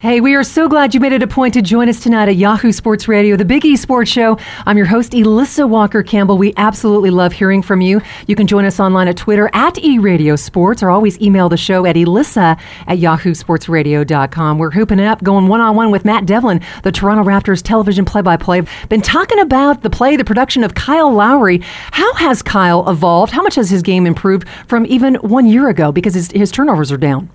Hey, we are so glad you made it a point to join us tonight at Yahoo Sports Radio, the Big E Sports Show. I'm your host, Elissa Walker-Campbell. We absolutely love hearing from you. You can join us online at Twitter at eRadioSports, or always email the show at elissa@yahoosportsradio.com. We're hooping it up, going one-on-one with Matt Devlin, the Toronto Raptors television play-by-play. Been talking about the production of Kyle Lowry. How has Kyle evolved? How much has his game improved from even 1 year ago? Because his turnovers are down.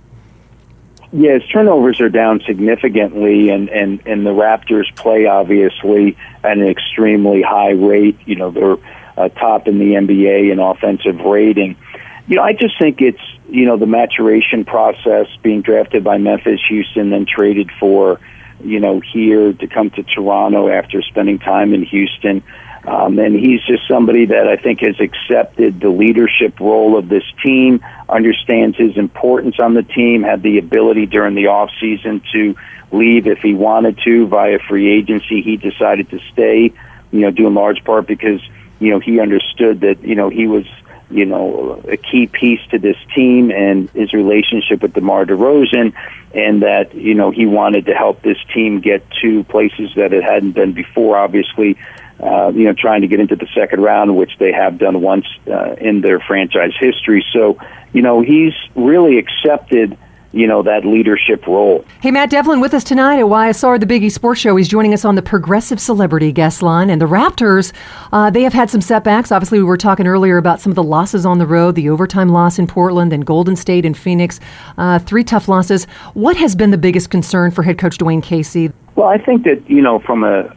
Yeah, his turnovers are down significantly, and the Raptors play, obviously, at an extremely high rate. You know, they're top in the NBA in offensive rating. You know, I just think it's, you know, the maturation process, being drafted by Memphis, Houston, then traded for, you know, here to come to Toronto after spending time in Houston. And he's just somebody that I think has accepted the leadership role of this team, understands his importance on the team, had the ability during the offseason to leave if he wanted to via free agency. He decided to stay, you know, due in large part because, you know, he understood that, you know, he was, you know, a key piece to this team and his relationship with DeMar DeRozan, and that, you know, he wanted to help this team get to places that it hadn't been before, obviously. You know, trying to get into the second round, which they have done once in their franchise history. So, you know, he's really accepted, you know, that leadership role. Hey, Matt Devlin with us tonight at YSR, the Big E Sports Show. He's joining us on the Progressive Celebrity guest line. And the Raptors, they have had some setbacks. Obviously, we were talking earlier about some of the losses on the road, the overtime loss in Portland, and Golden State and Phoenix. 3 tough losses. What has been the biggest concern for head coach Dwayne Casey? Well, I think that, you know, from the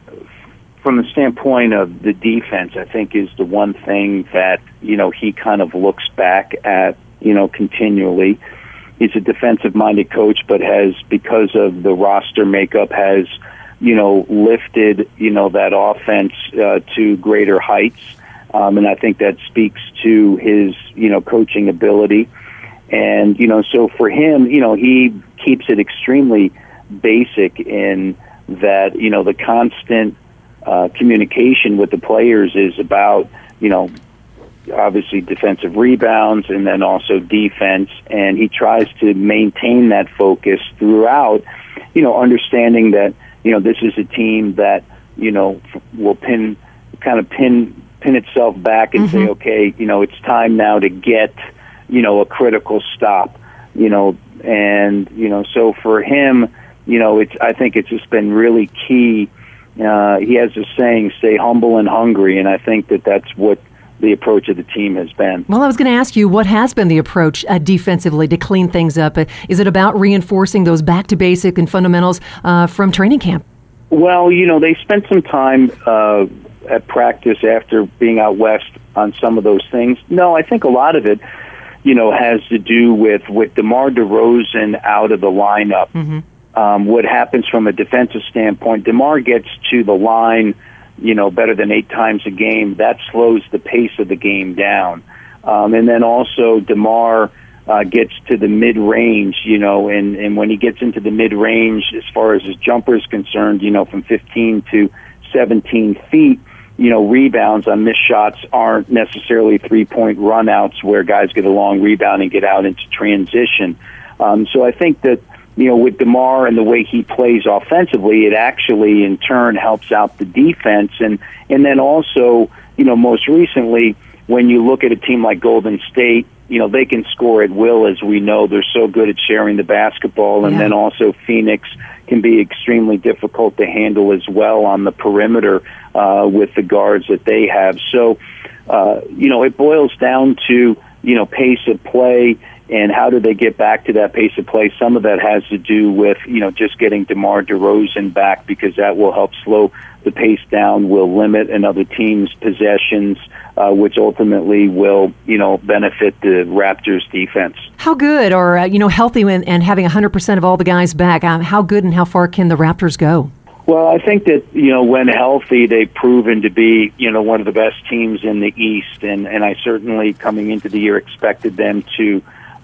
standpoint of the defense, I think is the one thing that, you know, he kind of looks back at, you know, continually. He's a defensive-minded coach, but has, because of the roster makeup, has, you know, lifted, you know, that offense to greater heights. And I think that speaks to his, you know, coaching ability. And, you know, so for him, you know, he keeps it extremely basic in that, you know, the constant communication with the players is about, you know, obviously defensive rebounds and then also defense. And he tries to maintain that focus throughout, you know, understanding that, you know, this is a team that, you know, will pin itself back and say, okay, you know, it's time now to get, you know, a critical stop, you know, and, you know, so for him, you know, I think it's just been really key. He has a saying, stay humble and hungry, and I think that that's what the approach of the team has been. Well, I was going to ask you, what has been the approach defensively to clean things up? Is it about reinforcing those back-to-basic and fundamentals from training camp? Well, you know, they spent some time at practice after being out west on some of those things. No, I think a lot of it, you know, has to do with DeMar DeRozan out of the lineup. What happens from a defensive standpoint, DeMar gets to the line, you know, better than 8 times a game. That slows the pace of the game down. And then also DeMar gets to the mid-range, you know, and when he gets into the mid-range, as far as his jumper is concerned, you know, from 15 to 17 feet, you know, rebounds on missed shots aren't necessarily three-point run-outs where guys get a long rebound and get out into transition. So I think that, you know, with DeMar and the way he plays offensively, it actually in turn helps out the defense. And then also, you know, most recently, when you look at a team like Golden State, you know, they can score at will, as we know. They're so good at sharing the basketball. And then also Phoenix can be extremely difficult to handle as well on the perimeter with the guards that they have. So, you know, it boils down to, you know, pace of play. And how do they get back to that pace of play? Some of that has to do with, you know, just getting DeMar DeRozan back, because that will help slow the pace down, will limit another team's possessions, which ultimately will, you know, benefit the Raptors' defense. How good, or, you know, healthy and having 100% of all the guys back, how good and how far can the Raptors go? Well, I think that, you know, when healthy, they've proven to be, you know, one of the best teams in the East. And I certainly, coming into the year, expected them to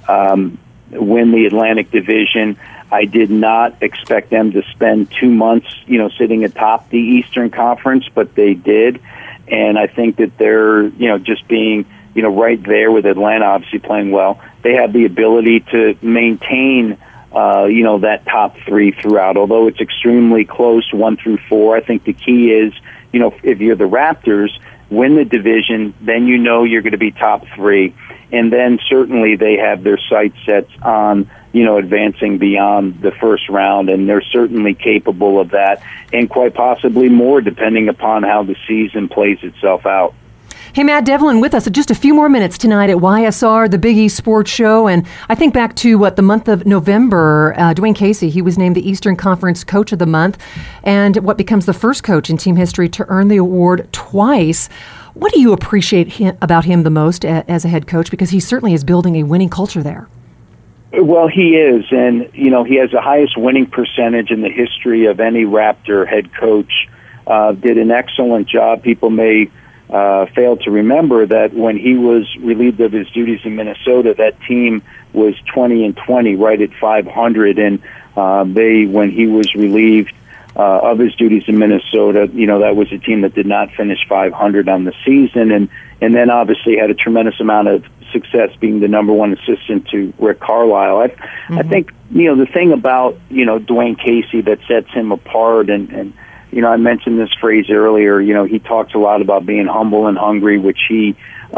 win the Atlantic Division. I did not expect them to spend 2 months, you know, sitting atop the Eastern Conference, but they did. And I think that they're, you know, just being, you know, right there with Atlanta, obviously playing well. They have the ability to maintain that top three throughout. Although it's extremely close, 1 through 4, I think the key is, if you're the Raptors, win the division, then you're going to be top three. And then certainly they have their sights set on, advancing beyond the first round, and they're certainly capable of that, and quite possibly more, depending upon how the season plays itself out. Hey, Matt Devlin with us just a few more minutes tonight at YSR, the Big East Sports Show. And I think back to the month of November, Dwayne Casey, he was named the Eastern Conference Coach of the Month, and what becomes the first coach in team history to earn the award twice. What do you appreciate about him the most as a head coach? Because he certainly is building a winning culture there. Well, he is, and, he has the highest winning percentage in the history of any Raptor head coach. Did an excellent job. People may fail to remember that when he was relieved of his duties in Minnesota, that team was 20-20, right at 500, and when he was relieved of his duties in Minnesota, that was a team that did not finish 500 on the season, and then obviously had a tremendous amount of success being the number one assistant to Rick Carlisle. I think, the thing about, Dwayne Casey that sets him apart, and I mentioned this phrase earlier, he talks a lot about being humble and hungry, which he,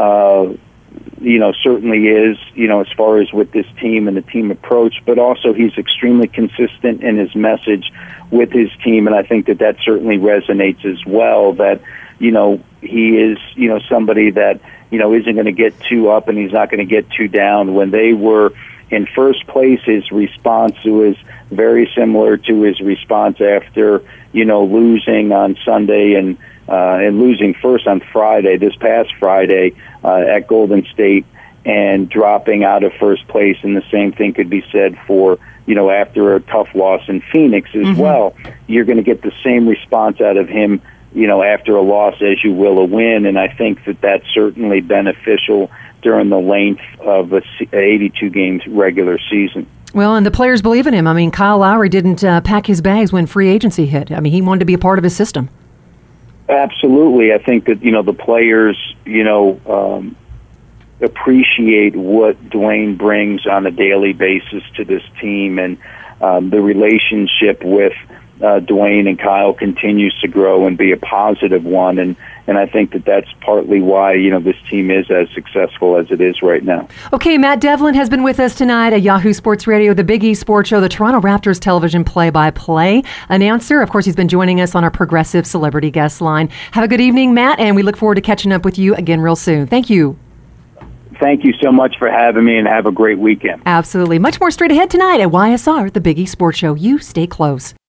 certainly is, as far as with this team and the team approach, but also he's extremely consistent in his message with his team, and I think that certainly resonates as well, that, he is, somebody that, isn't going to get too up and he's not going to get too down. When they were in first place, his response was very similar to his response after, losing on Sunday and losing first on Friday, this past Friday, at Golden State, and dropping out of first place. And the same thing could be said for, after a tough loss in Phoenix as well. You're going to get the same response out of him, after a loss as you will a win. And I think that's certainly beneficial during the length of a 82-game regular season. Well, and the players believe in him. I mean, Kyle Lowry didn't pack his bags when free agency hit. I mean, he wanted to be a part of his system. Absolutely. I think that, the players, appreciate what Dwayne brings on a daily basis to this team, and the relationship with Dwayne and Kyle continues to grow and be a positive one, and I think that's partly why this team is as successful as it is right now. Okay, Matt Devlin has been with us tonight at Yahoo Sports Radio, the Big East Sports Show, the Toronto Raptors television play-by-play announcer. Of course, he's been joining us on our Progressive Celebrity Guest Line. Have a good evening, Matt, and we look forward to catching up with you again real soon. Thank you. Thank you so much for having me, and have a great weekend. Absolutely. Much more straight ahead tonight at YSR, the Big East Sports Show. You stay close.